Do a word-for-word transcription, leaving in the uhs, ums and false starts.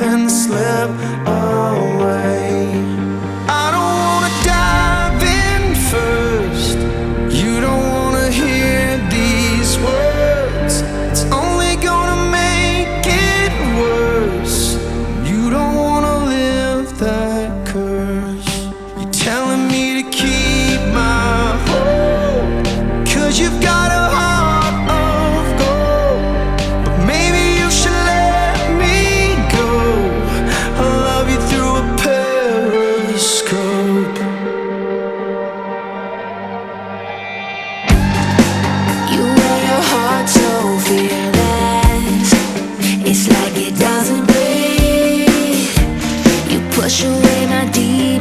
then slip away. I don't wanna dive in first. You don't wanna hear these words. It's only gonna make it worse. You don't wanna live that curse. You're telling me to keep my hope, 'cause you've got a heart of gold. But maybe you should let me go. I love you through a periscope. You wear your heart so fearless, it's like it doesn't breathe. You push away my demons.